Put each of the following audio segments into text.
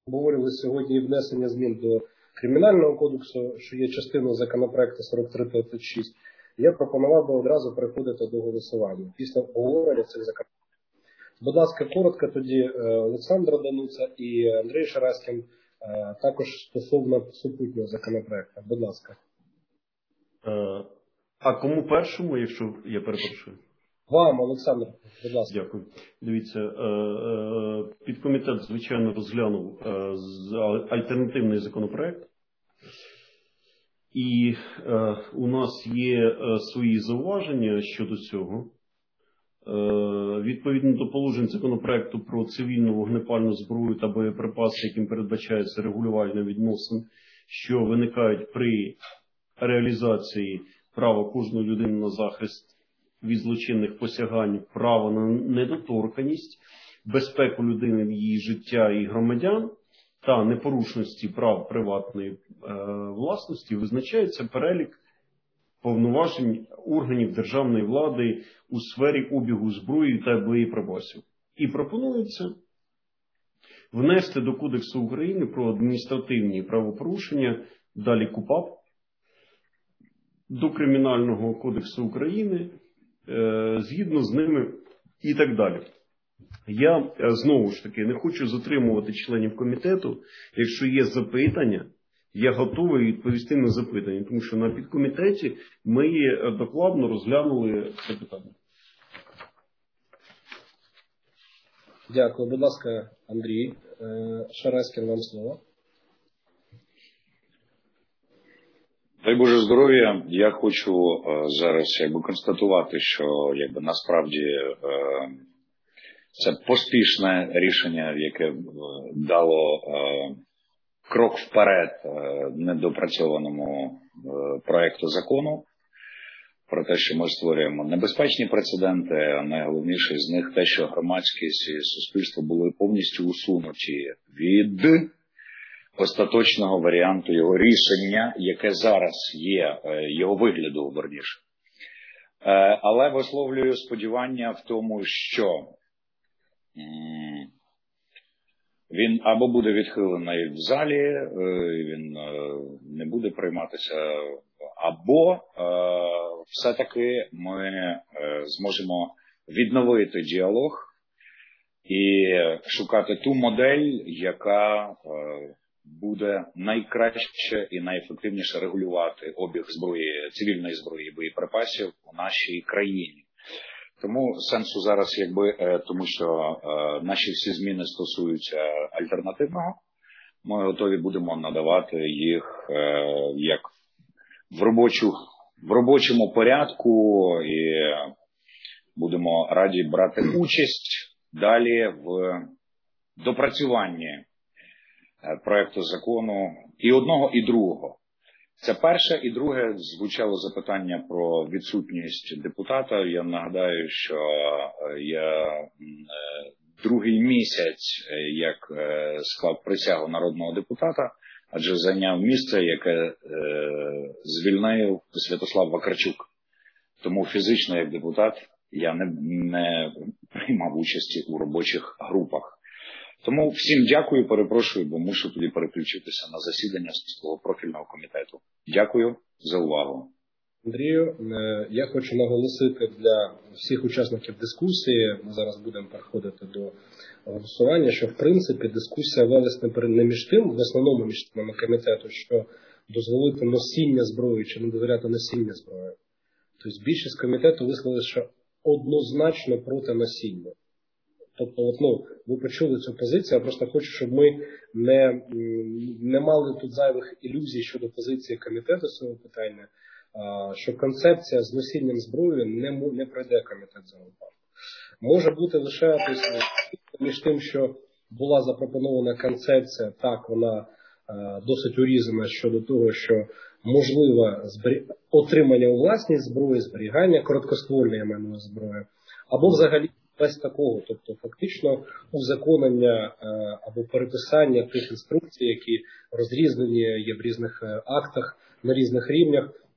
обговорювали сьогодні і внесення змін до Кримінального кодексу, що є частиною законопроекту 4356, я пропонував би одразу переходити до голосування після обговорення цих законопроектів. Будь ласка, коротко тоді Олександра Дануца і Андрій Шараськін також стосовно супутнього законопроекту. Будь ласка. А кому першому, якщо я перепрошую? Вам, Олександр, будь ласка. Дякую. Дивіться, підкомітет, звичайно, розглянув альтернативний законопроект. І у нас є свої зауваження щодо цього. Відповідно до положень законопроекту про цивільну вогнепальну зброю та боєприпаси, яким передбачається регулювання відносин, що виникають при реалізації права кожної людини на захист від злочинних посягань, право на недоторканність, безпеку людини, її життя і громадян та непорушності прав приватної власності, визначається перелік повноважень органів державної влади у сфері обігу зброї та боєприпасів. І пропонується внести до Кодексу України про адміністративні правопорушення, далі КУпАП, до Кримінального кодексу України, згідно з ними і так далі. Я, знову ж таки, не хочу затримувати членів комітету. Якщо є запитання, я готовий відповісти на запитання, тому що на підкомітеті ми докладно розглянули це питання. Дякую. Будь ласка, Андрій Шараськін, вам слово. Дай Боже здоров'я. Я хочу зараз констатувати, що насправді це поспішне рішення, яке дало крок вперед недопрацьованому проекту закону, про те, що ми створюємо небезпечні прецеденти, а найголовніше з них те, що громадськість і суспільство були повністю усунуті від остаточного варіанту його рішення, яке зараз є, його вигляду, верніше. Але висловлюю сподівання в тому, що він або буде відхилений в залі, він не буде прийматися, або все-таки ми зможемо відновити діалог і шукати ту модель, яка буде найкраще і найефективніше регулювати обіг зброї, цивільної зброї і боєприпасів у нашій країні. Тому сенсу зараз, тому що наші всі зміни стосуються альтернативного, ми готові будемо надавати їх як в робочому порядку і будемо раді брати участь далі в допрацюванні проекту закону і одного, і другого. Це перше. І друге, звучало запитання про відсутність депутата. Я нагадаю, що я другий місяць як склав присягу народного депутата, адже зайняв місце, яке звільнив Святослав Вакарчук. Тому фізично, як депутат, я не приймав участі у робочих групах. Тому всім дякую, перепрошую, бо мушу тоді переключитися на засідання свого профільного комітету. Дякую за увагу. Андрію, я хочу наголосити для всіх учасників дискусії, ми зараз будемо переходити до голосування, що в принципі дискусія велась не між тим, в основному між членами комітету, що дозволити носіння зброї чи не дозволяти носіння зброї. Тобто більшість комітету висловила, що однозначно проти носіння. Тобто, ви почули цю позицію, я просто хочу, щоб ми не мали тут зайвих ілюзій щодо позиції комітету з цього питання, що концепція з носінням зброї не пройде комітет за випадку. Може бути лише між тим, що була запропонована концепція, так, вона досить урізана щодо того, що можливо отримання у власність зброї, зберігання короткоствольної зброї, або взагалі без такого, тобто фактично узаконення або переписання тих інструкцій, які розрізнені є в різних актах на різних рівнях,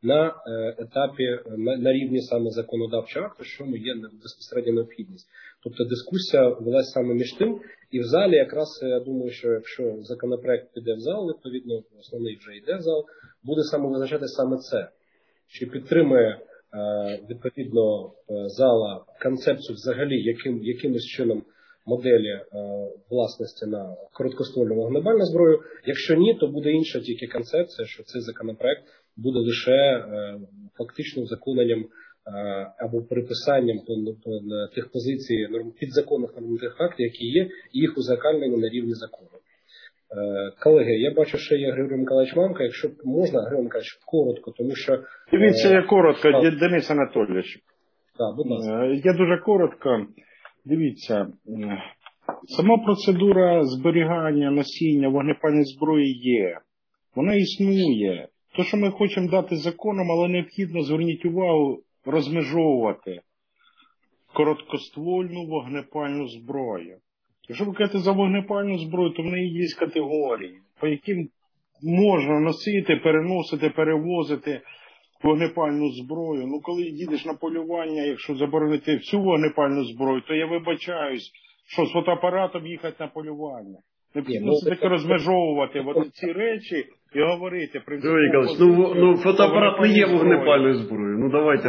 на етапі, на рівні саме законодавчого акту, що є безпосередньо необхідність. Тобто дискусія велась саме між тим, і в залі якраз я думаю, що якщо законопроект піде в зал, відповідно, основний вже йде в зал, буде саме визначати саме це. Чи підтримує відповідно зала концепцію взагалі якимось чином моделі власності на короткоствольну вогнепальну зброю. Якщо ні, то буде інша тільки концепція, що цей законопроект буде лише фактично узаконенням або переписанням тих позицій підзаконних нормативних актів, які є, і їх узаконення на рівні закону. Колеги, я бачу, що є Григорій Миколаївич Мамка. Якщо можна, Григорій Миколаївич, коротко, тому що... Дивіться, я коротко, Денис Анатолійович. Так, будь ласка. Я дуже коротко. Дивіться, сама процедура зберігання, носіння вогнепальної зброї є. Вона існує. То, що ми хочемо дати законом, але необхідно, зверніть увагу, розмежовувати короткоствольну вогнепальну зброю. Якщо ви кажете за вогнепальну зброю, то в неї є категорії, по яким можна носити, переносити, перевозити вогнепальну зброю. Ну, коли їдеш на полювання, якщо заборонити всю вогнепальну зброю, то я вибачаюсь, що з фотоапаратом їхати на полювання. Необхідно все-таки розмежовувати ці речі і говорити. Григорій Миколаївич, ну фотоапарат не є вогнепальною зброєю. Ну давайте.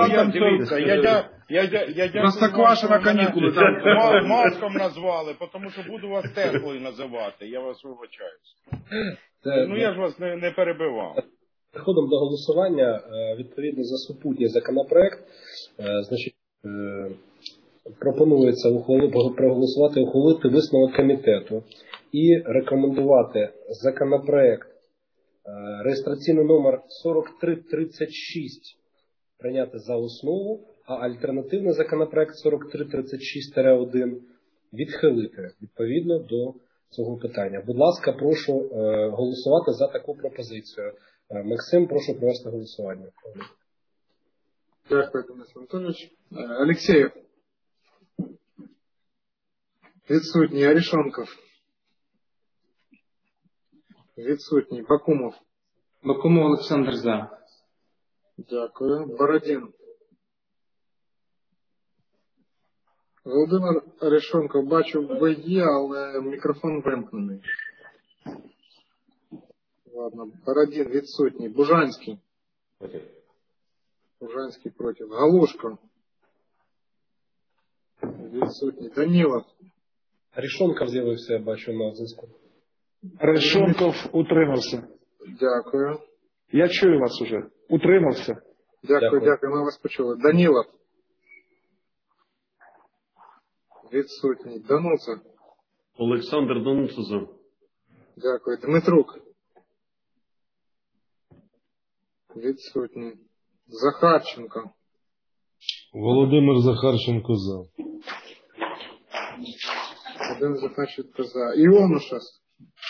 Простоквашино канікули. Маском назвали, тому що буду вас Теслою називати. Я вас вибачаюсь. Ну я ж вас не перебивав. Переходом до голосування, відповідно за супутній законопроект, значить, пропонується проголосувати, ухвалити висновок комітету і рекомендувати законопроект реєстраційний номер 4336 прийняти за основу, а альтернативний законопроект 4336-1 відхилити відповідно до цього питання. Будь ласка, прошу голосувати за таку пропозицію. Максим, прошу провести голосування. Дякую, Денис Анатолійович. Алексеєв. Відсутній. Арешонков. Відсутній. Бакумов. Бакумов Олександр за. Дякую. Бородін. Володимир Арешонков, бачу, ви є, але мікрофон вимкнений. Ладно. Бородін відсутній. Бужанський. Проти. Бужанський проти. Галушко. Відсутній. Данілов. Арешонков з'явився, я бачу, на зв'язку. Арешонков утримався. Дякую. Я чую вас уже. Утримався. Дякую, ми вас почули. Данілов. Відсутній. Дануца. Олександр Дануца за. Дякую. Дмитрук. Відсутній. Захарченко. Володимир Захарченко за. Один Захарченко за. Іонушас.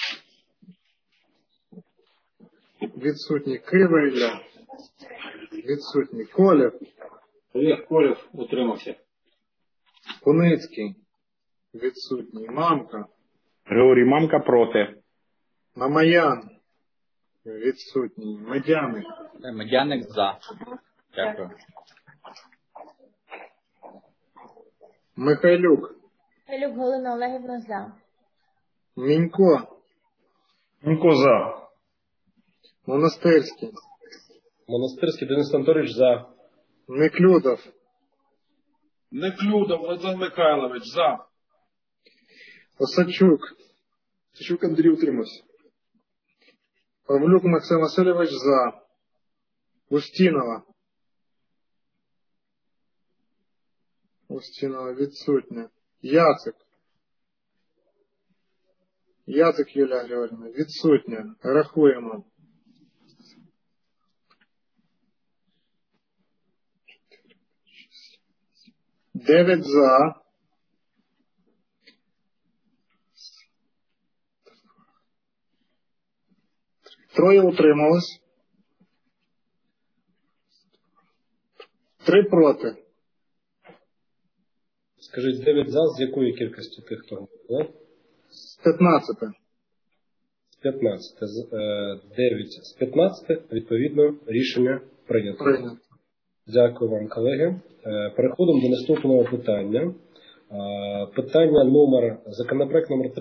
Відсутній. Кривиля. Відсутній. Колєв. Олег Колєв утримався. Куницький. Відсутній. Мамка. Григорій Мамка проти. Мамаян. Відсутній. Медяник. Медяник за. Дякую. Михайлюк. Михайлюк Галина Олегівна за. Мінько. Мінько за. Монастирський. Монастирський Денис Анатолійович за. Неклюдов. Неклюдов Владимир Михайлович за. Осадчук. Осадчук Андрій утримався. Павлюк Максим Васильович за. Устінова. Устінова відсутня. Яцик. Яцик Юлія Григорівна відсутня. Рахуємо. 9 за. Троє утрималось. 3 проти. Скажіть, 9 за, з якої кількості тих, хто голосував? З 15. 9 з 15. Відповідно, рішення прийнято. Дякую вам, колеги. Переходимо до наступного питання. Питання законопроект номер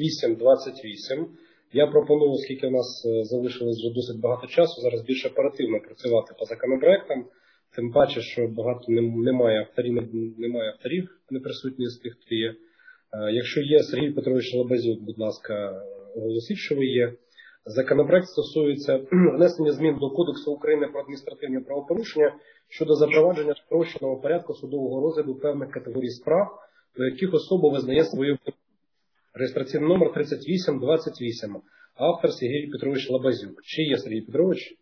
3828. Я пропоную, оскільки у нас залишилось вже досить багато часу, зараз більш оперативно працювати по законопроектам. Тим паче, що багато немає авторів, не присутні з тих, хто є. Якщо є Сергій Петрович Лабазюк, будь ласка, оголосіть, що ви є. Законопроект стосується внесення змін до Кодексу України про адміністративні правопорушення щодо запровадження спрощеного порядку судового розгляду певних категорій справ, до яких особа визнає свою вину. Реєстраційний номер 3828. Автор Сергій Петрович Лабазюк. Чи є Сергій Петрович?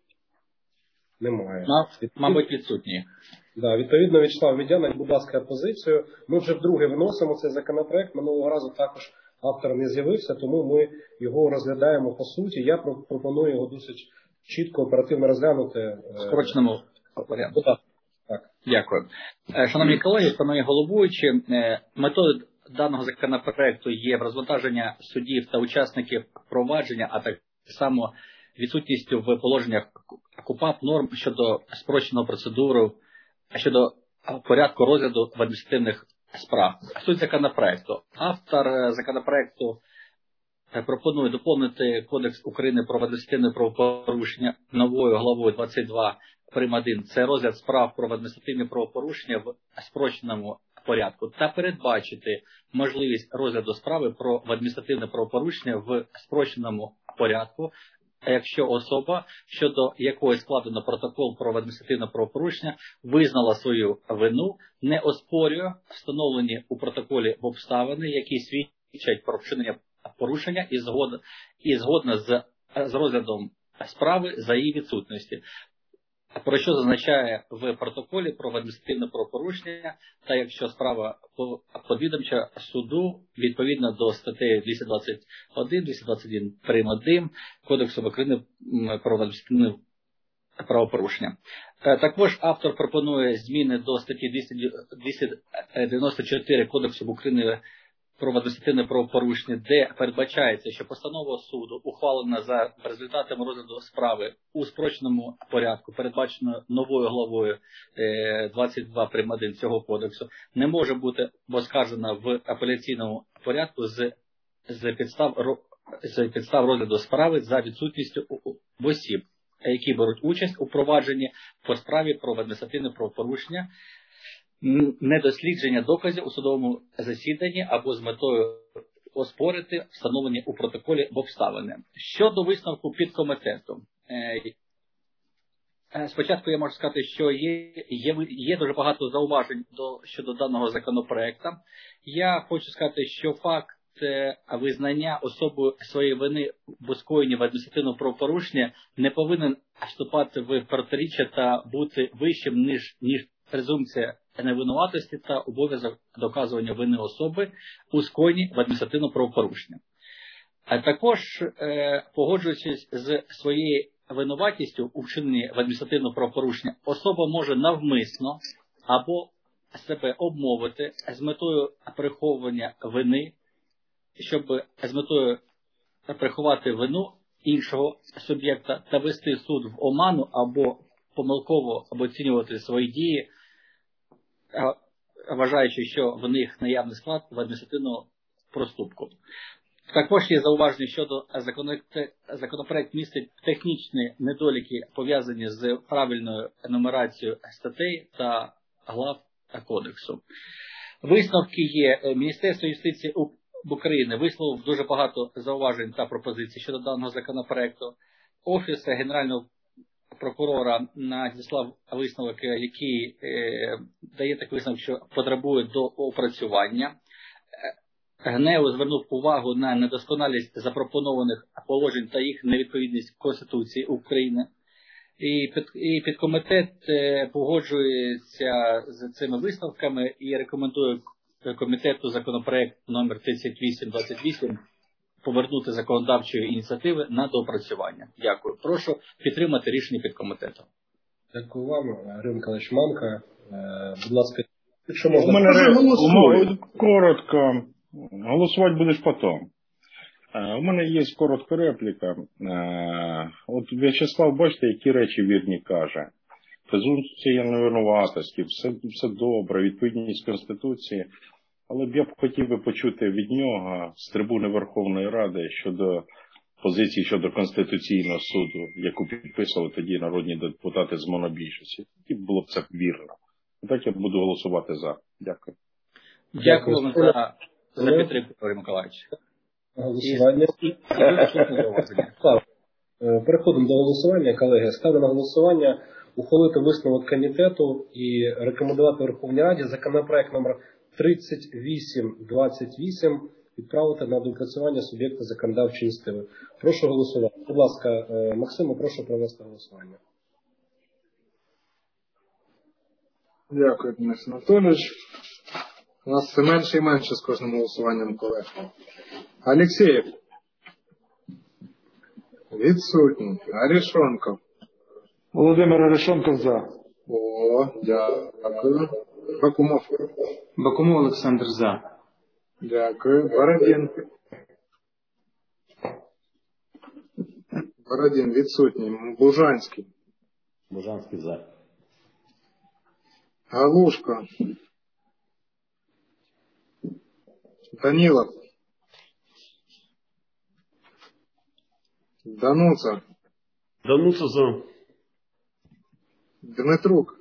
Немає. Мабуть, відсутній. Да, відповідно, Вячеслав Медяник, будь ласка, позицію. Ми вже вдруге вносимо цей законопроект. Минулого разу також автор не з'явився, тому ми його розглядаємо по суті. Я пропоную його досить чітко, оперативно розглянути. В скороченому порядку. Так. Дякую. Шановні колеги, шановні головуючі, метою даного законопроекту є розвантаження судів та учасників провадження, а так само відсутністю в положеннях КУпАП норм щодо спрощеної процедури, щодо порядку розгляду в адміністративних справ. Суть законопроекту. Автор законопроекту пропонує доповнити Кодекс України про адміністративне правопорушення новою главою 22 прим.1. Це розгляд справ про адміністративне правопорушення в спрощеному порядку та передбачити можливість розгляду справи про адміністративне правопорушення в спрощеному порядку, якщо особа, щодо якої складено протокол про адміністративне правопорушення, визнала свою вину, не оспорює встановлені у протоколі обставини, які свідчать про вчинення порушення і згодна з розглядом справи за її відсутності, про що зазначає в протоколі про адміністративне правопорушення, та якщо справа подвідомча суду відповідно до статей 221, 221 прим.1 Кодексу України про адміністративне правопорушення. Також автор пропонує зміни до статті 294 Кодексу України про адміністративне правопорушення, де передбачається, що постанова суду, ухвалена за результатами розгляду справи у спрощеному порядку, передбачено новою главою 22 прим.1 цього кодексу, не може бути оскаржена в апеляційному порядку з підстав розгляду справи за відсутністю осіб, які беруть участь у провадженні по справі про адміністративне правопорушення, недослідження доказів у судовому засіданні або з метою оспорити встановлені у протоколі обставини. Щодо висновку підкомітету. Спочатку я можу сказати, що є дуже багато зауважень щодо даного законопроекту. Я хочу сказати, що факт визнання особою своєї вини в скоєнні адміністративного правопорушення не повинен вступати в протиріччя та бути вищим, ніж презумпція невинуватості та обов'язок доказування вини особи у скоєнні адміністративного правопорушення. А також, погоджуючись з своєю винуватістю у вчиненні адміністративного правопорушення, особа може навмисно або себе обмовити з метою приховування вини, щоб з метою приховати вину іншого суб'єкта та вести суд в оману або помилково оцінювати свої дії, вважаючи, що в них наявний склад в адміністративного проступку. Також є зауваження щодо законопроект містить технічні недоліки, пов'язані з правильною нумерацією статей та глав кодексу. Висновки є. Міністерство юстиції України висловив дуже багато зауважень та пропозицій щодо даного законопроекту. Офіс Генерального прокурора надіслав висновок, який дає такий висновок, що потребує до опрацювання. ГНЕУ звернув увагу на недосконалість запропонованих положень та їх невідповідність Конституції України. І підкомітет погоджується з цими висновками і рекомендує комітету законопроект номер 3828 повернути законодавчої ініціативи на доопрацювання. Дякую. Прошу підтримати рішення підкомітету. Дякую вам, Ірина Миколаївич Мамка. Будь ласка, якщо У можна. мене коротко. Голосувати будеш потім. У мене є коротка репліка. От В'ячеслав, бачите, які речі вірні каже. Презумпція невинуватості, все добре, відповідність Конституції. Але б я хотів би почути від нього з трибуни Верховної Ради щодо позиції щодо Конституційного суду, яку підписували тоді народні депутати з монобільшості. І було б це вірно. Так я буду голосувати за. Дякую. Дякую вам за підтримку, Григорій Миколаївич. Голосування. Переходимо до голосування, колеги. Ставлю на голосування ухвалити висновок комітету і рекомендувати Верховній Раді законопроект номер 3828 відправити на доопрацювання суб'єкта законодавчої ініціативи. Прошу голосувати. Будь ласка, Максиму, прошу провести голосування. Дякую, Денис Анатолійович. У нас все менше і менше з кожним голосуванням, колег. Алєксєєв. Відсутній. Арешонков. Володимир Арешонков за. О, дякую. Бакумов. Бакумов Олександр за. Дякую. Бородін. Бородін відсутній. Бужанський. Бужанський за. Галушко. Данилов. Дануца. Дануца за. Дмитрук.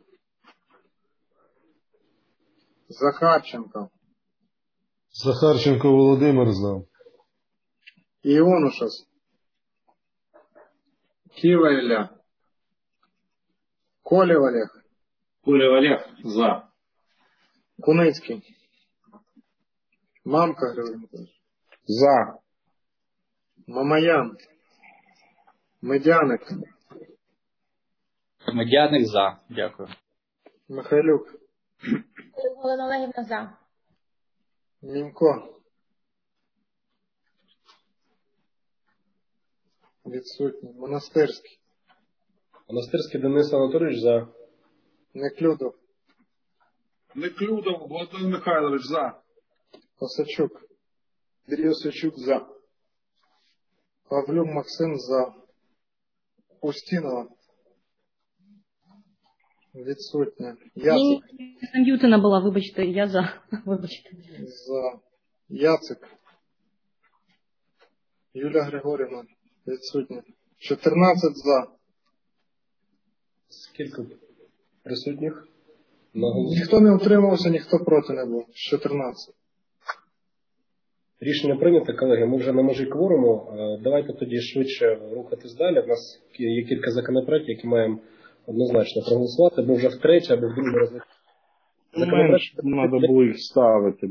Захарченко. Захарченко Володимир за. Іонушас. Кива Ілля. Колів Олег. Колів Олег за. Куницький. Мамка Григорій Миколаївич. За. Мамаян. Медяник. Медяник за. Дякую. Михайлюк. Галина Олегівна за. Мінько. Відсутній. Монастирський. Монастирський Денис Анатолійович за. Неклюдов. Неклюдов Владимир Михайлович за. Осачук. Андрій Осачук за. Павлюк Максим за. Устінова. Відсутня. Яцик. Ньютона була, вибачте, я за. Вибачте. За. Яцик. Юлія Григорівна. Відсутня. 14 за. Скільки присутніх? Ніхто не утримався, ніхто проти не був. 14. Рішення прийнято, колеги. Ми вже на межі кворуму. Давайте тоді швидше рухатись далі. У нас є кілька законопроєктів, які маємо однозначно проголосувати, бо вже втретє або вдруге розгляд. Менш треба було їх ставити.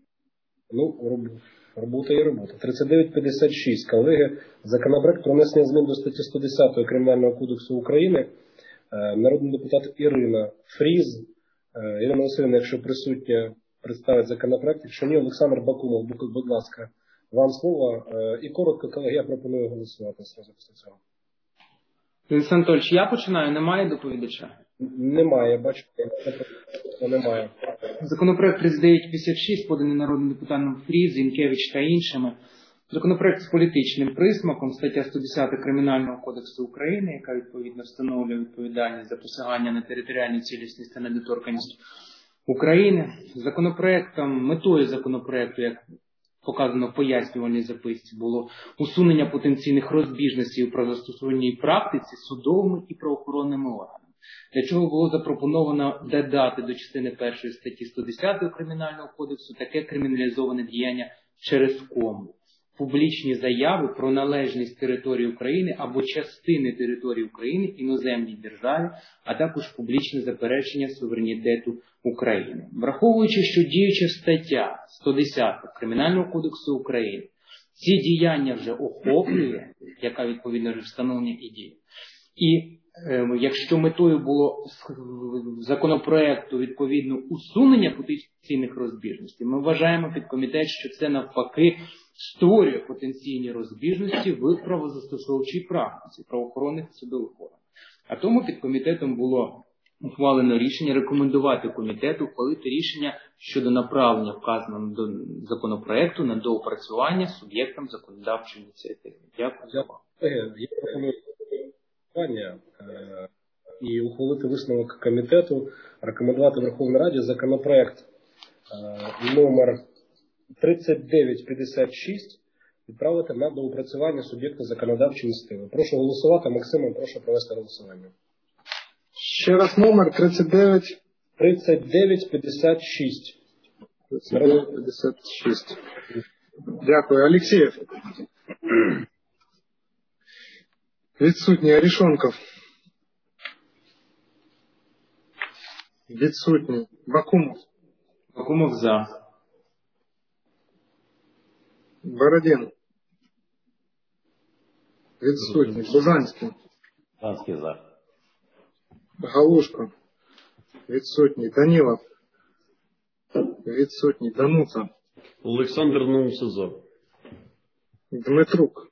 Ну, робота є робота. 3956, колеги. Законопроект про внесення змін до статті 110 Кримінального кодексу України. Народний депутат Ірина Фріз. Ірина Васильівна, якщо присутня, представить законопроект. Якщо ні, Олександр Бакумов, будь ласка, вам слово. І коротко, колеги, я пропоную голосувати зразу після цього. Денис Анатолійович, я починаю, немає доповідача? Немає, бачу, немає. Законопроект 3956, поданий народним депутатом Фріз, Зінкевич та іншими. Законопроект з політичним присмаком, стаття 110 Кримінального кодексу України, яка відповідно встановлює відповідальність за посягання на територіальну цілісність та недоторканність України. Метою законопроекту, як показано в пояснювальній записці, було усунення потенційних розбіжностей у правозастосувальній практиці судовими і правоохоронними органами. Для чого було запропоновано додати до частини 1 статті 110 Кримінального кодексу таке криміналізоване діяння через кому. Публічні заяви про належність території України або частини території України іноземній державі, а також публічне заперечення суверенітету України. Враховуючи, що діюча стаття 110 Кримінального кодексу України ці діяння вже охоплює, яка відповідно вже встановлення і діє. І якщо метою було законопроекту відповідно усунення потенційних розбіжностей, ми вважаємо підкомітет, що це навпаки створює потенційні розбіжності в правозастосовчій практиці правоохоронних і судових органів. А тому підкомітетом було ухвалено рішення рекомендувати комітету ухвалити рішення щодо направлення вказаного законопроекту на доопрацювання суб'єктам законодавчої ініціативи. Дякую за увагу. Я пропоную і ухвалити висновок комітету, рекомендувати Верховній Раді законопроект номер 3956 відправити на доопрацювання суб'єкта законодавчої ініціативи. Прошу голосувати. Максиме, прошу провести голосування. Ще раз номер 39. 3956. 3956. Дякую. Алексєєв. Відсутній. Арешонков. Відсутній. Бакумов. Бакумов за. Бородін. Відсутній. Бужанський. Бужанський за. Галушко. Відсутній. Данілов. Відсутній. Дануца. Олександр Наумса за. Дмитрук.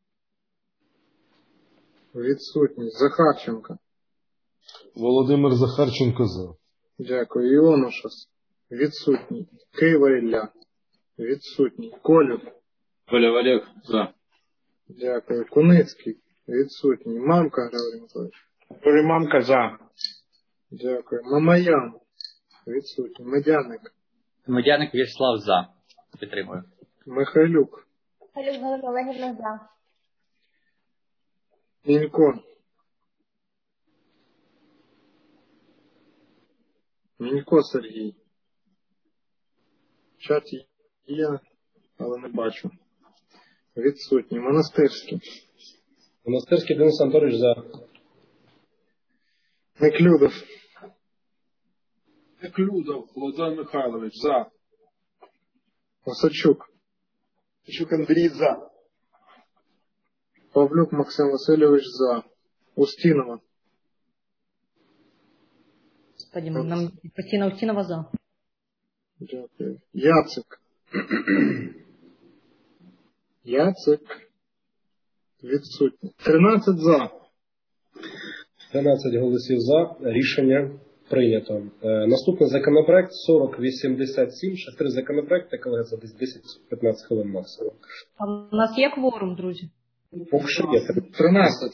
Відсутній. Захарченко. Володимир Захарченко за. Дякую. Іонушас. Відсутній. Кива Ілля. Відсутній. Колюк. Коля Олег за. Дякую. Куницький. Відсутній. Мамка Григорій Миколаївич. Мамка за. Дякую. Мамаян. Відсутній. Медяник. Медяник В'ячеслав за. Підтримую. Михайлюк. Михайлюк Галина Олегівна за. Мінько. Мінько Сергій. В чаті є, але не бачу. Відсутній. Монастирський. Монастирський Денис Анатолійович за. Неклюдов. Неклюдов Володимир Михайлович за. Осадчук. Осадчук Андрій за. Павлюк Максим Васильович за. Устінова. Господи, нам постійно Устінова за. Дякую. Яцик. Яцик. Відсутній. 13 за. 13 голосів за. Рішення прийнято. Наступний законопроект 4087. Ще 3 законопроекти, колеги, за десь 10-15 хвилин максимум. А у нас є кворум, друзі? Поки що є. 13.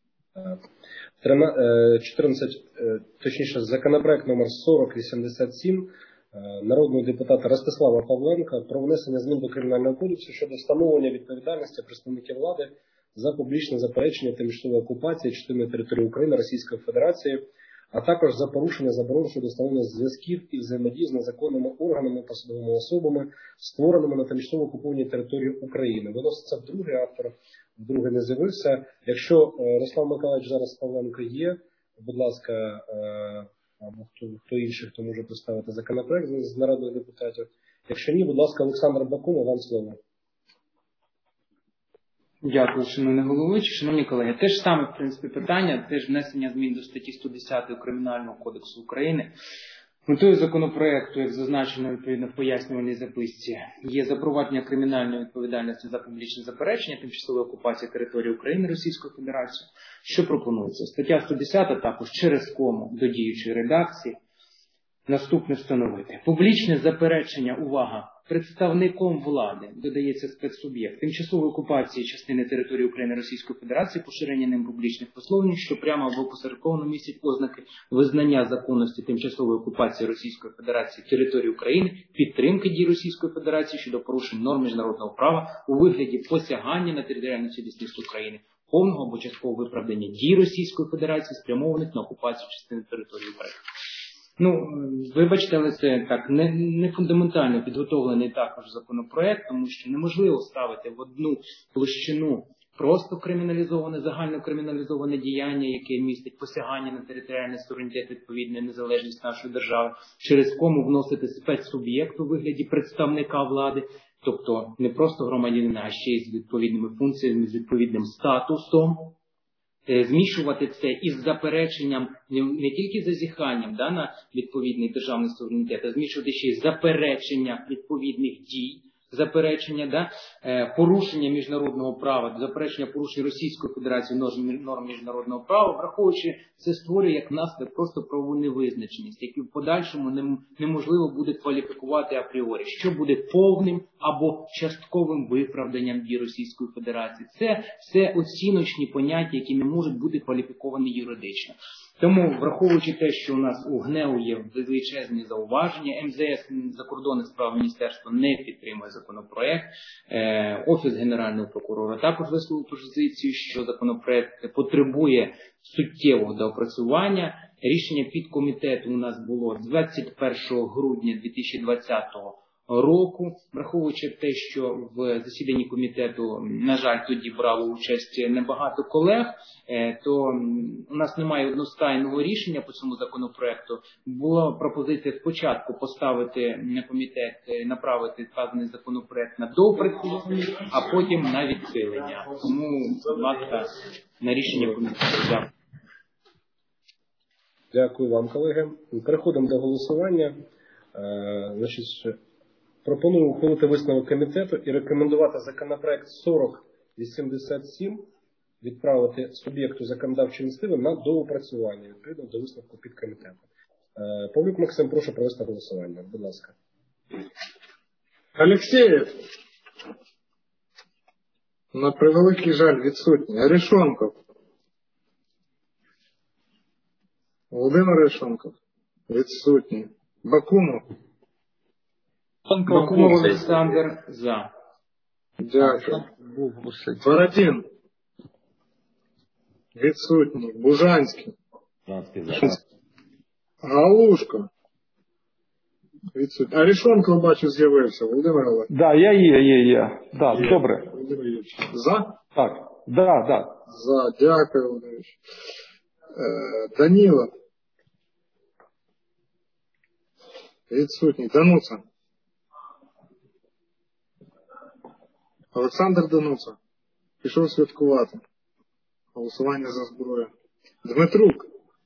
14, точніше, законопроект номер 4087 народного депутата Ростислава Павленка про внесення змін до Кримінального кодексу щодо встановлення відповідальності представників влади за публічне заперечення тимчасової окупації частини території України Російської Федерації, а також за порушення заборон щодо встановлення зв'язків і взаємодії з незаконними органами, посадовими особами, створеними на тимчасово окупованій території України. Виноситься вдруге, автор вдруге не з'явився. Якщо Руслан Миколаївич зараз Павленко є, будь ласка, або хто інший, хто може поставити законопроект з народних депутатів. Якщо ні, будь ласка, Олександр Бакумов, вам слово. Дякую, шановний головуючий. Шановні колеги, те ж саме, в принципі, питання, теж внесення змін до статті 110 Кримінального кодексу України. Метою законопроекту, як зазначено відповідно в пояснювальній записці, є запровадження кримінальної відповідальності за публічне заперечення тимчасової окупації території України Російською Федерацією. Що пропонується? Стаття 110 також через кому до діючої редакції наступне встановити. Публічне заперечення, увага, представником влади, додається спецсуб'єкт, тимчасової окупації частини території України Російської Федерації, поширення ним публічних пословлень, що прямо або посередковано містять ознаки визнання законності тимчасової окупації Російської Федерації території України, підтримки дій Російської Федерації щодо порушень норм міжнародного права у вигляді посягання на територіальну цілісність України, повного або часткового виправдання дій Російської Федерації, спрямованих на окупацію частини території України. Вибачте, але це так не фундаментально підготовлений також законопроект, тому що неможливо ставити в одну площину просто криміналізоване, загально криміналізоване діяння, яке містить посягання на територіальний суверенітет, відповідну незалежність нашої держави, через кому вносити спецсуб'єкт у вигляді представника влади, тобто не просто громадянина, а ще й з відповідними функціями, з відповідним статусом. Змішувати це із запереченням, не тільки зазіханням на відповідний державний суверенітет, а змішувати ще й заперечення відповідних дій заперечення, порушення міжнародного права, заперечення порушення Російської Федерації норм міжнародного права, враховуючи, це створює як наслідок просто правову невизначеність, яку в подальшому неможливо буде кваліфікувати апріорі, що буде повним або частковим виправданням дій Російської Федерації. Це все оціночні поняття, які не можуть бути кваліфіковані юридично. Тому, враховуючи те, що у нас у ГНЕУ є величезні зауваження, МЗС, закордонних справ міністерства не підтримує законопроект, Офіс Генерального прокурора також висловив позицію, що законопроект потребує суттєвого доопрацювання. Рішення підкомітету у нас було з 21 грудня 2020 року, враховуючи те, що в засіданні комітету, на жаль, тоді брало участь небагато колег, то у нас немає одностайного рішення по цьому законопроекту. Була пропозиція спочатку поставити на комітет, направити вказаний законопроект на доопрацювання, а потім на відхилення. Тому, будь ласка, на рішення комітету. Дякую вам, колеги. Переходимо до голосування. Пропоную ухвалити висновок комітету і рекомендувати законопроект 4087 відправити суб'єкту законодавчої ініціативи на доопрацювання відповідно до висновку підкомітету. Павлюк Максим, прошу провести голосування. Будь ласка. Алексеєв. На превеликий жаль відсутній. Арешонков. Володимир Арешонков. Відсутній. Бакумов. Бакумов Олександр за. Дякую. Бородін. Відсутній. Бужанський. Галушко. Відсутній. Арешонков, бачу, з'явився. Володимир Олегович. Да, я є. Да, добре. За? Так. Да. За. Дякую, Володимир. Данілов. Відсутній. Дануца. Олександр Дануца. Пішов святкувати. Голосування за зброю. Дмитрук.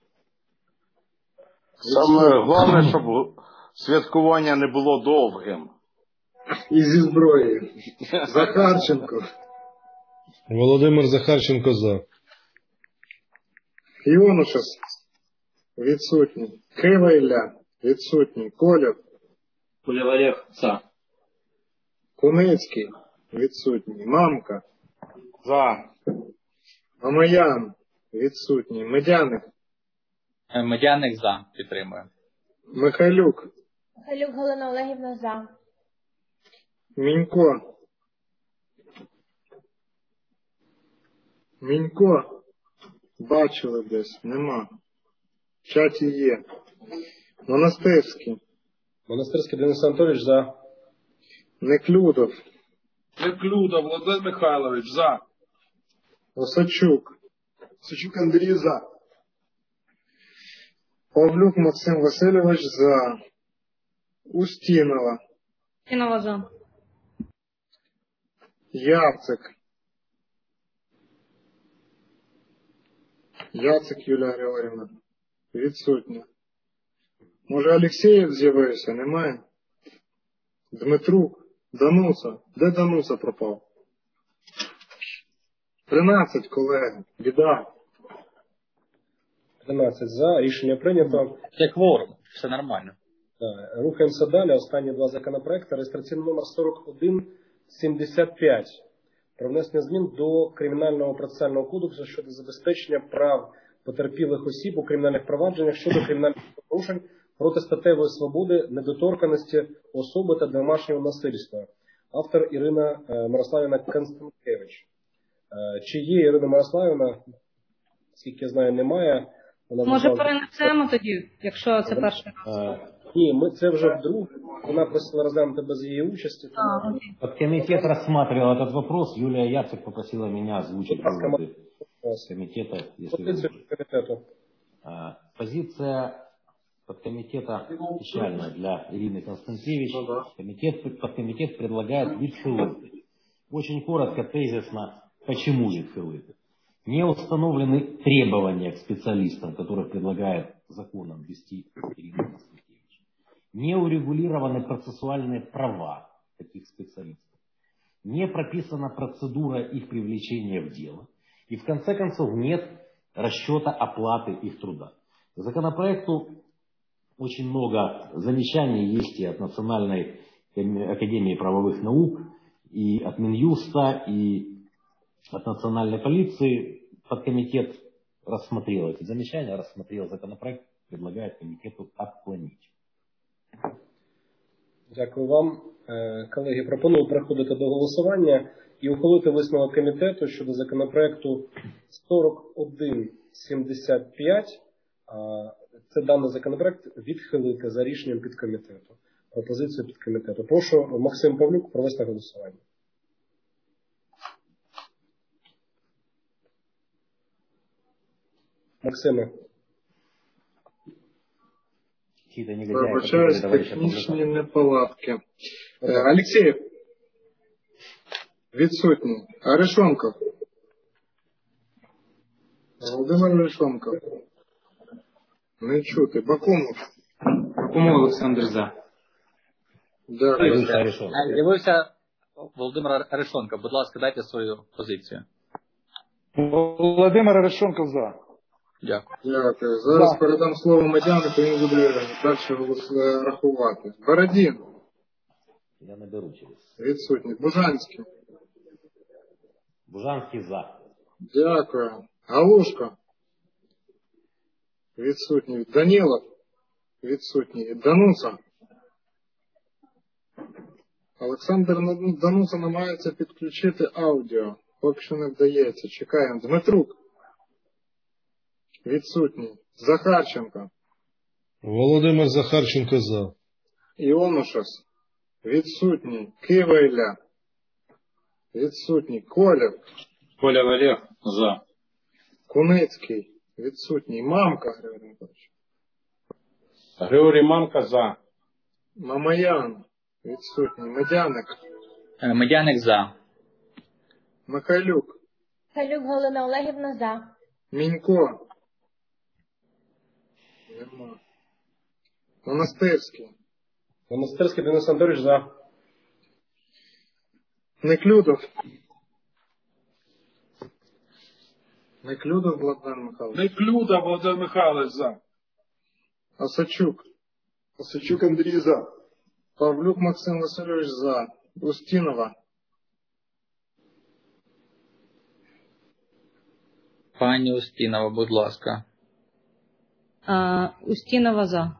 Саме головне, щоб святкування не було довгим. І зі зброєю. Захарченко. Володимир Захарченко за. Іонушас. Відсутній. Кива Ілля. Відсутній. Колєв. Олег за. Куницький. Відсутній. Мамка. За. Мамаян. Відсутній. Медяник. Медяник за. Підтримує. Михайлюк. Михайлюк Галина Олегівна за. Мінько. Мінько. Бачили десь. Нема. В чаті є. Монастирський. Монастирський Денис Анатолійович за. Неклюдов. Неклюдов Володимир Михайлович за. Осадчук. Осадчук Андрій за. Павлюк Максим Васильович за. Устінова. Устінова за. Яцик. Яцик Юлія Григорівна. Відсутня. Може Алексєєв з'явився? Немає? Дмитрук. Дануца. Де Дануца пропав? 13, колеги. Біда. 13 за. Рішення прийнято. Це кворум. Все нормально. Рухаємося далі. Останні два законопроекти. Реєстраційний номер 4175. Про внесення змін до Кримінального процесуального кодексу щодо забезпечення прав потерпілих осіб у кримінальних провадженнях щодо кримінальних порушень проти статевої свободи, недоторканості особи та домашнього насильства. Автор Ірина Мирославівна Констанкевич. Чи є Ірина Мирославівна? Скільки я знаю, немає. Може перенесемо тоді, якщо це перший раз? Ні, це вже вдруге. Вона просила розглянути без її участі. Подкомитет рассматривал этот вопрос. Юлия Яцек попросила меня озвучить выводы комитета. Позиция подкомитета печальная для Ирины Константинович. Подкомитет предлагает вид хылыты. Очень коротко, тезисно, почему вид хылыты. Не установлены требования к специалистам, которых предлагает законом ввести Ирина Константинович. Не урегулированы процессуальные права таких специалистов. Не прописана процедура их привлечения в дело. И в конце концов нет расчета оплаты их труда. К законопроекту очень много замечаний есть и от Национальной академии правовых наук, и от Минюста, и от Национальной полиции. Подкомитет рассмотрел эти замечания, рассмотрел законопроект, предлагает комітету отклонить. Дякую вам. Колеги, пропоную переходити до голосування і ухвалити висновок комітету щодо законопроекту 4175. Це даний законопроект відхилити за рішенням підкомітету. Пропозицію підкомітету. Прошу Максим Павлюк провести голосування. Максиме. Вибачаюсь, технічні неполадки. Алексеєв. Відсутній. Арешонков. Володимир Арешонков. Не чути. Бакумов. Бакумов Олександр за. Дякую. З'явився Володимир Арешонков. Будь ласка, дайте свою позицію. Володимир Арешонков за. Дякую. Дякую. Зараз передам слово Медянику, він буде далі рахувати. Бородін. Я наберу через. Відсутній. Бужанський. Бужанський за. Дякую. Галушко. Відсутній. Данілов. Відсутній. Дануца. Олександр Дануца намагається підключити аудіо. Поки що не вдається. Чекаємо. Дмитрук. Відсутній. Захарченко. Володимир Захарченко за. Іонушас. Відсутній. Кивайля. Відсутній. Колєв. Коля Олег за. Куницький. Відсутній. Мамка, Григорій Миколаївич. Григорій Мамка за. Мамаян. Відсутній. Медяник. Медяник за. Михайлюк. Халюк Галина Олегівна за. Мінько. Нема. Монастирський. Монастирський Денис Анатолійович за. Неклюдов. Неклюдов Богдан Михайлович. Неклюдов Богдан Михайлович за. Осачук. Осачук Андрій за. Павлюк Максим Васильович за. Устінова. Пані Устінова, будь ласка. Устінова за.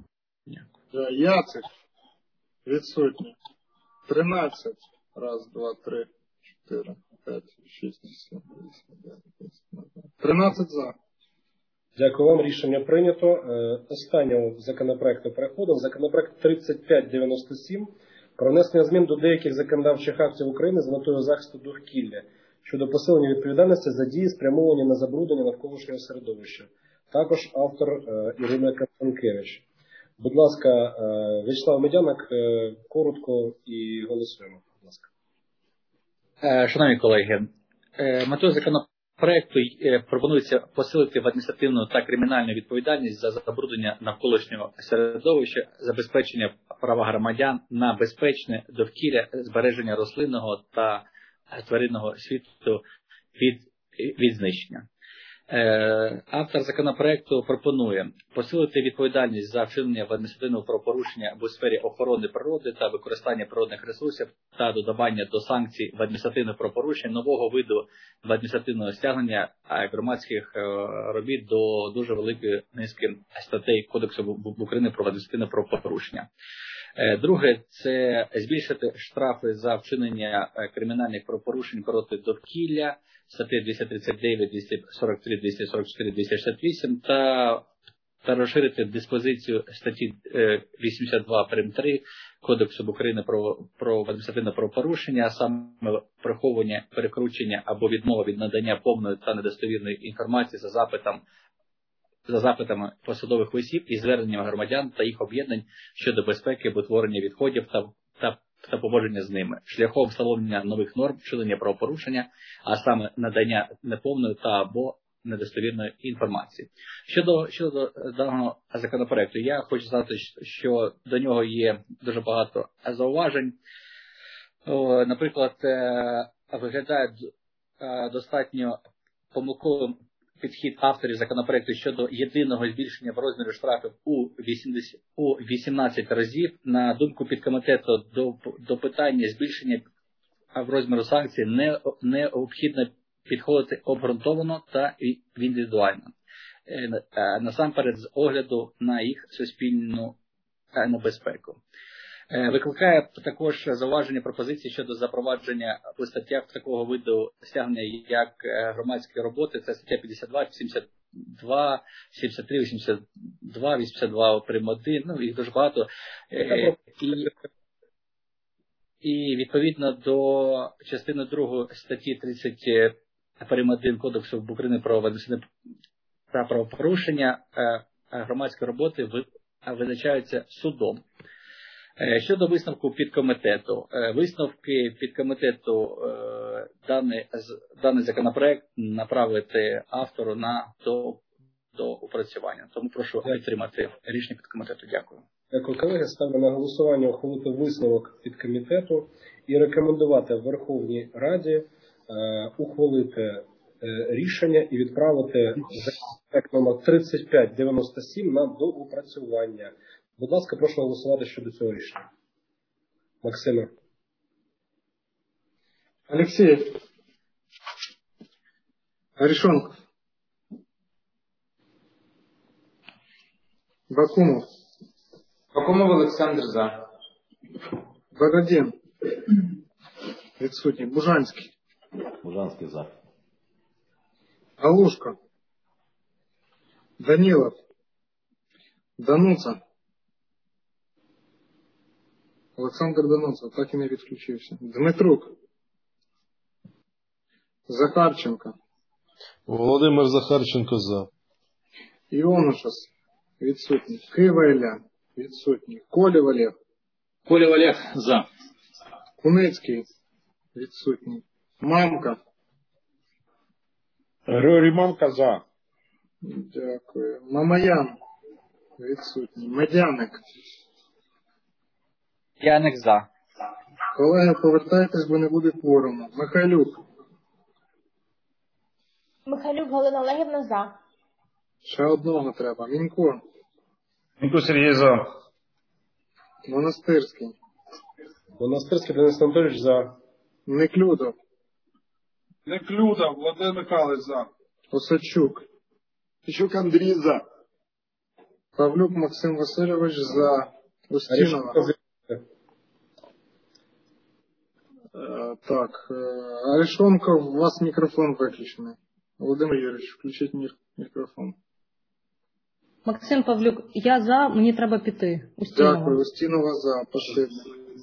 Яцик. Відсутній. 13. Раз, два, три, 4, 5, 6, 7, 8, 9, 10, 13 за. Дякую вам. Рішення прийнято. Останнього законопроекту переходимо. Законопроект 3597 про внесення змін до деяких законодавчих актів України з метою захисту довкілля щодо посилення відповідальності за дії, спрямовані на забруднення навколишнього середовища. Також автор Ірина Констанкевич. Будь ласка, Вячеслав Медяник, коротко і голосуємо. Будь ласка. Шановні колеги, метою законопроекту пропонується посилити в адміністративну та кримінальну відповідальність за забруднення навколишнього середовища, забезпечення права громадян на безпечне довкілля, збереження рослинного та тваринного світу від знищення. Автор законопроекту пропонує посилити відповідальність за вчинення в адміністративному правопорушення або сфері охорони природи та використання природних ресурсів та додавання до санкцій в адміністративне правопорушення нового виду в адміністративного стягнення громадських робіт до дуже великої низки статей Кодексу України про адміністративне правопорушення. Друге, це збільшити штрафи за вчинення кримінальних правопорушень проти довкілля, статті 239, 243, 244, 268 та розширити диспозицію статті 82 прим. 3 Кодексу України про адміністративне правопорушення, а саме приховування, перекручення або відмова від надання повної та недостовірної інформації за запитами посадових осіб і зверненням громадян та їх об'єднань щодо безпеки або утворення відходів та поводження з ними, шляхом встановлення нових норм вчинення правопорушення, а саме надання неповної та або недостовірної інформації. Щодо даного законопроекту, я хочу сказати, що до нього є дуже багато зауважень. Наприклад, виглядає достатньо помилковим підхід авторів законопроекту щодо єдиного збільшення в розмірі штрафів у 18 разів. На думку підкомітету до питання збільшення в розміру санкцій необхідно підходити обґрунтовано та індивідуально. Насамперед з огляду на їх суспільну небезпеку. Викликає також зауваження пропозиції щодо запровадження в статтях такого виду стягнення, як громадські роботи. Це стаття 52, 72, 73, 82, 82 прим. 1, їх дуже багато. І відповідно до частини 2 статті 30 прим. 1 Кодексу України про адміністративне та правопорушення, громадські роботи визначаються судом. Щодо висновку підкомітету. Висновки підкомітету даний законопроект направити автору на доопрацювання. Тому прошу підтримати рішення підкомітету. Дякую. Дякую, колеги. Ставлю на голосування ухвалити висновок підкомітету і рекомендувати Верховній Раді ухвалити рішення і відправити законопроект номер 3597 на доопрацювання. Будь ласка, прошу голосувати щодо цього рішення. Максиме. Алексеев. Арешонков. Бакумов. Бакумов Олександр за. Бородин. Відсутній. Бужанський. Бужанский за. Галушко. Данилов. Дануца. Олександр Дануца, так і не відключився. Дмитрук. Захарченко. Володимир Захарченко за. Іонушас. Відсутній. Кива Ілля. Відсутній. Колів Олег. Колев Олег за. Кунецький. Відсутній. Мамка. Григорій Мамка за. Дякую. Мамаян. Відсутній. Медяник. Яник за. Колеги, повертайтесь, бо не буде кворуму. Михайлюк. Михайлюк Галина Олегівна за. Ще одного треба. Мінько. Мінько Сергій за. Монастирський. Монастирський Денис Анатолійович за. Неклюдов. Неклюдов Владимир Михайлович за. Осадчук. Осадчук Андрій за. Павлюк Максим Васильович за. Устінова. Так. Арешонков, у вас мікрофон виключений. Володимир Юрійович, включіть мікрофон. Максим Павлюк, я за, мені треба піти. Устінова. Дякую, Устінова за. Спасибі.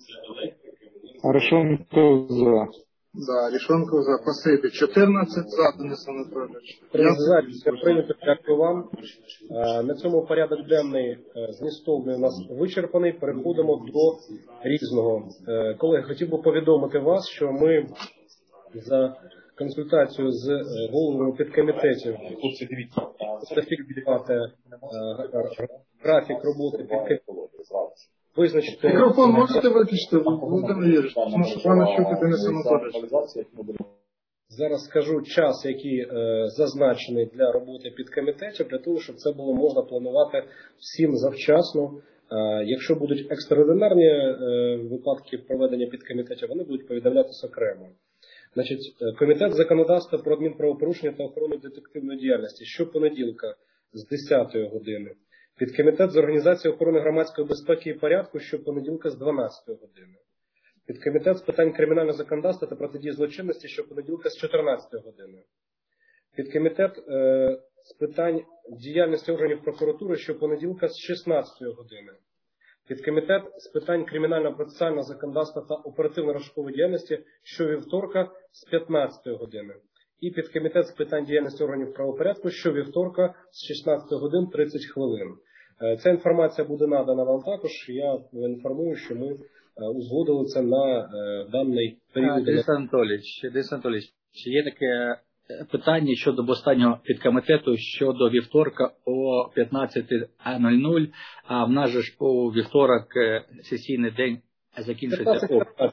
Арешонков за. Да, Арешонков за. Спасибі. 14 за, Денис Анатолійович. Я прийнято, дякую вам. На цьому порядок денний змістовний у нас вичерпаний. Переходимо до різного. Колеги, хотів би повідомити вас, що ми за консультацією з головами підкомітетів зафіксувати графік роботи підкомітетів. Визначити... Мікрофон можете виключити, Володимир Юрійович, тому що пане чути Денис Анатолійович. Зараз скажу час, який зазначений для роботи підкомітетів, для того, щоб це було можна планувати всім завчасно. Якщо будуть екстраординарні випадки проведення підкомітетів, вони будуть повідомлятися окремо. Значить, Комітет законодавства про адмінправопорушення та охорону детективної діяльності щопонеділка з 10 години. Підкомітет з організації охорони громадської безпеки і порядку щопонеділка з 12 години. Підкомітет з питань кримінального законодавства та протидії злочинності щопонеділка з 14 години. Підкомітет з питань діяльності органів прокуратури щопонеділка з 16 години. Підкомітет з питань кримінального процесуального законодавства та оперативно-розшукової діяльності щовівторка з 15 години. І підкомітет з питань діяльності органів правопорядку щовівторка з 16 годин 30 хвилин. Ця інформація буде надана вам також. Я інформую, що ми узгодили це на даний період. Денис Анатолійович, є таке питання щодо останнього підкомітету щодо вівторка о 15:00, а в нас же ж у вівторок сесійний день закінчується.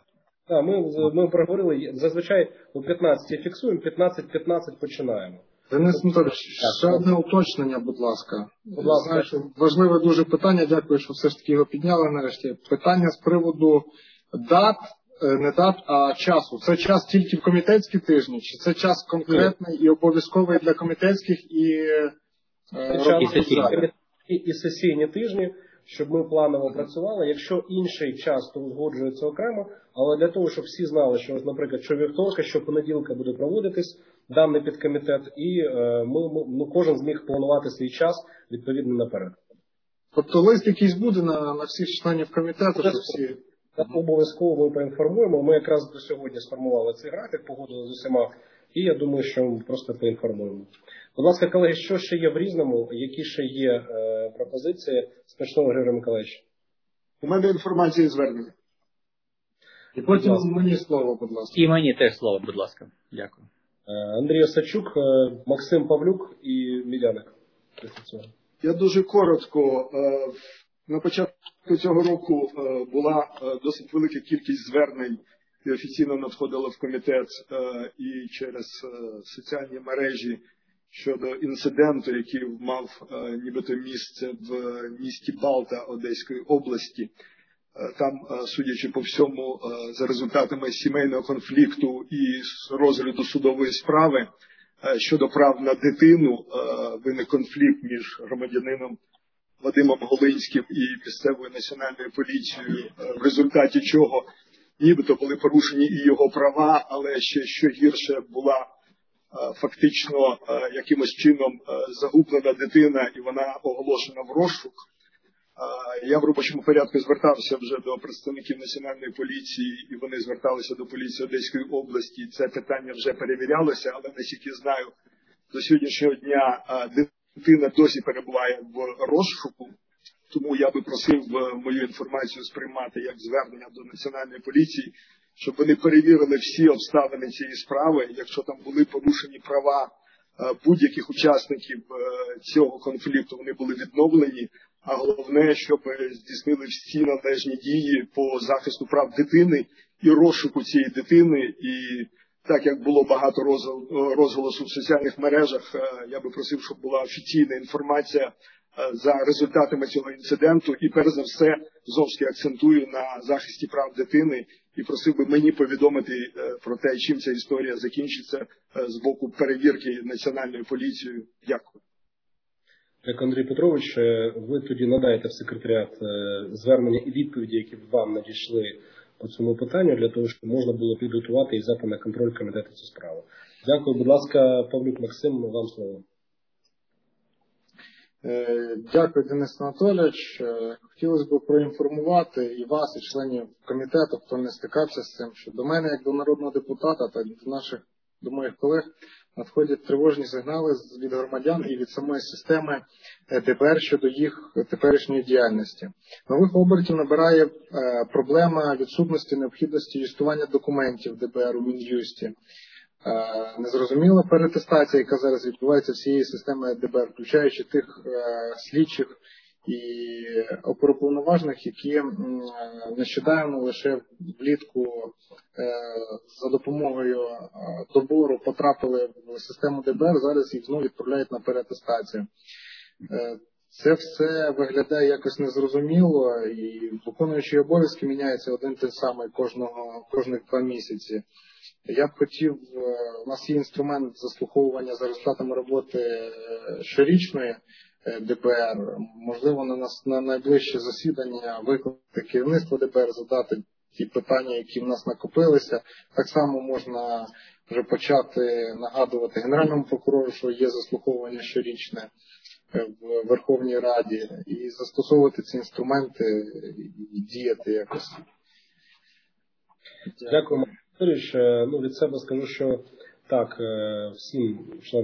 Так, ми проговорили, зазвичай о 15 фіксуємо, 15:15 починаємо. Денис Анатолійович, ще одне уточнення, будь ласка. Знаю, що важливе дуже питання, дякую, що все ж таки його підняли нарешті. Питання з приводу дат, не дат, а часу. Це час тільки в комітетські тижні, чи це час конкретний і обов'язковий для комітетських і і сесійні тижні, щоб ми планово працювали. Якщо інший час, то узгоджується окремо, але для того, щоб всі знали, що, наприклад, щовівторка, щопонеділка буде проводитись даний підкомітет, і кожен зміг планувати свій час відповідно наперед. Тобто лист якийсь буде на всіх членів комітету, що всі... Обов'язково ми поінформуємо. Ми якраз до сьогодні сформували цей графік, погодили з усіма, і я думаю, що ми просто поінформуємо. Будь ласка, колеги, що ще є в Різному? Які ще є пропозиції? Смачного, Григорій Миколаївич. У мене інформація і звернення. І потім мені слово, будь ласка. І мені теж слово, будь ласка. Дякую. Андрій Осадчук, Максим Павлюк і Медяник. Я дуже коротко. На початку цього року була досить велика кількість звернень, і офіційно надходила в комітет і через соціальні мережі щодо інциденту, який мав нібито місце в місті Балта Одеської області. Там, судячи по всьому, за результатами сімейного конфлікту і розгляду судової справи щодо прав на дитину, виник конфлікт між громадянином Вадимом Голинським і місцевою національною поліцією, в результаті чого нібито були порушені і його права, але ще що гірше, була фактично якимось чином загублена дитина і вона оголошена в розшук. Я в робочому порядку звертався вже до представників національної поліції, і вони зверталися до поліції Одеської області. Це питання вже перевірялося, але наскільки знаю, до сьогоднішнього дня дитина досі перебуває в розшуку. Тому я би просив мою інформацію сприймати як звернення до національної поліції, щоб вони перевірили всі обставини цієї справи, якщо там були порушені права будь-яких учасників цього конфлікту, вони були відновлені, а головне, щоб здійснили всі належні дії по захисту прав дитини і розшуку цієї дитини. І так як було багато розголосу в соціальних мережах, я би просив, щоб була офіційна інформація за результатами цього інциденту і, перш за все, знову ж таки акцентую на захисті прав дитини і просив би мені повідомити про те, чим ця історія закінчиться з боку перевірки національною поліцією. Дякую. Дякую, Андрій Петрович. Ви тоді надаєте в секретаріат звернення і відповіді, які вам надійшли по цьому питанню, для того, щоб можна було підготувати і взяти на контроль комітету цю справу. Дякую. Будь ласка, Павлюк Максим, вам слово. Дякую, Денис Анатолійович. Хотілося б проінформувати і вас, і членів комітету, хто не стикався з цим, що до мене, як до народного депутата, та до моїх колег, надходять тривожні сигнали від громадян і від самої системи ДБР щодо їх теперішньої діяльності. Нових обертів набирає проблема відсутності необхідності юстування документів ДБР у Мін'юсті. Незрозуміла перетестація, яка зараз відбувається всієї системи ДБР, включаючи тих слідчих і оперуповноважених, які нещодавно лише влітку за допомогою добору потрапили в систему ДБР, зараз їх знову відправляють на перетестацію. Це все виглядає якось незрозуміло, і виконуючий обов'язки міняється один той самий кожних 2 місяці. Я б хотів, у нас є інструмент заслуховування за результатами роботи щорічної ДБР. Можливо, на найближче засідання викликати керівництво ДБР, задати ті питання, які в нас накопилися. Так само можна вже почати нагадувати Генеральному прокурору, що є заслуховування щорічне в Верховній Раді, і застосовувати ці інструменти і діяти якось. Дякую, Андрій. Від себе скажу, що так, всім членам